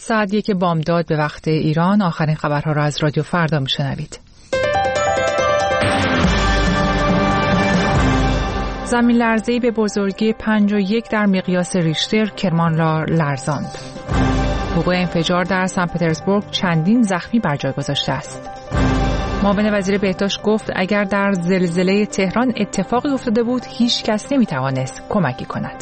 ساعت 1 بامداد به وقت ایران. آخرین خبرها را از رادیو فردا میشنوید. زمین لرزه‌ای به بزرگی 5.1 در مقیاس ریشتر کرمان را لرزاند. وقوع انفجار در سن پترزبورگ چندین زخمی بر جای گذاشته است. معاون وزیر بهداشت گفت اگر در زلزله تهران اتفاقی افتاده بود هیچ کس نمیتوانست کمکی کند.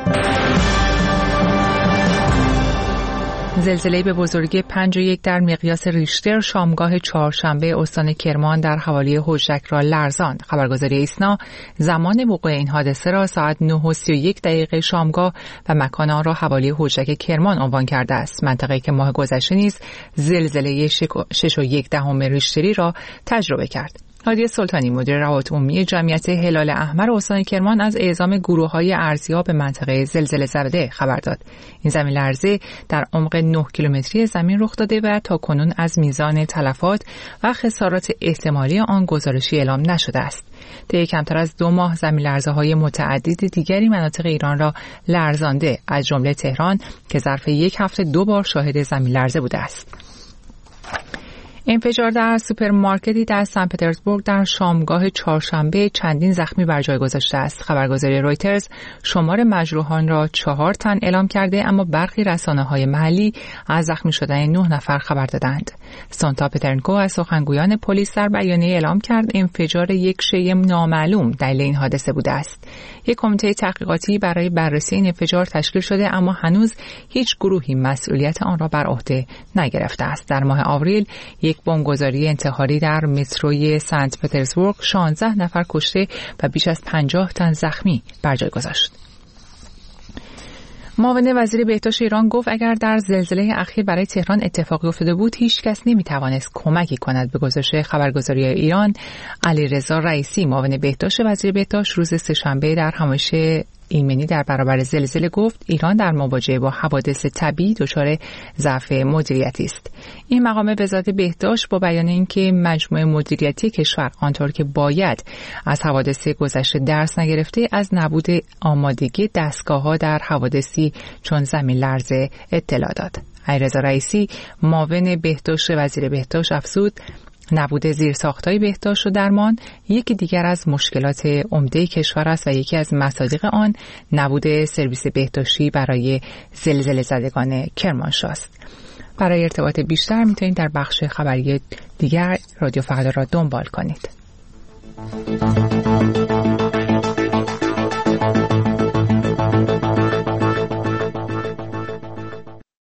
زلزله به بزرگی 5.1 در مقیاس ریشتر شامگاه چهارشنبه استان کرمان در حوالی حجرک را لرزاند. خبرگزاری ایسنا زمان وقوع این حادثه را ساعت 9:31 شامگاه و مکان آن را حوالی حجرک کرمان عنوان کرده است. منطقه‌ای که ماه گذشته نیز زلزله 6.1 ریشتری را تجربه کرد. هادی سلطانی مدیر روابط عمومی جمعیت هلال احمر استان کرمان از اعزام گروه‌های ارزیاب به منطقه زلزله زده خبر داد. این زمین لرزه در عمق 9 کیلومتری زمین رخ داده و تاکنون از میزان تلفات و خسارات احتمالی آن گزارشی اعلام نشده است. طی کمتر از 2 ماه زمین لرزه‌های متعدد دیگری مناطق ایران را لرزانده، از جمله تهران که ظرف 1 هفته 2 بار شاهد زمین لرزه بوده است. انفجار در سوپرمارکتی در سن پترزبورگ در شامگاه چهارشنبه چندین زخمی بر جای گذاشته است. خبرگزاری رویترز شمار مجروحان را 4 تن اعلام کرده، اما برخی رسانه‌های محلی از زخمی شدن 9 نفر خبر دادند. سانتا پترنکو از سخنگویان پلیس در بیانیه اعلام کرد انفجار یک شیء نامعلوم دلیل این حادثه بوده است. یک کمیته تحقیقاتی برای بررسی این انفجار تشکیل شده، اما هنوز هیچ گروهی مسئولیت آن را بر عهده نگرفته است. در ماه آوریل یک بمبگذاری انتحاری در متروی سنت پترزبورگ 16 نفر کشته و بیش از 50 تن زخمی بر جای گذاشت. معاون وزیر بهداشت ایران گفت اگر در زلزله اخیر برای تهران اتفاقی افتاده بود هیچ کس نمیتوانست کمکی کند. به گزارش خبرگزاری ایران، علیرضا رئیسی معاون بهداشت وزیر بهداشت روز سه‌شنبه در همایش ایمنی در برابر زلزله گفت ایران در مواجهه با حوادث طبیعی دچار ضعف مدیریتی است. این مقام وزارت بهداشت با بیان اینکه مجموعه مدیریتی کشور آنطور که باید از حوادث گذشته درس نگرفته، از نبود آمادگی دستگاه‌ها در حوادثی چون زمین لرزه اطلاع داد. علیرضا رئیسی معاون بهداشت وزیر بهداشت افزود نبود زیرساخت‌های بهداشت و درمان یکی دیگر از مشکلات عمده کشور است و یکی از مصادیق آن نبود سرویس بهداشتی برای زلزله زدگان کرمانشاه است. برای ارتباط بیشتر میتونید در بخش خبری دیگر رادیو فردا را دنبال کنید.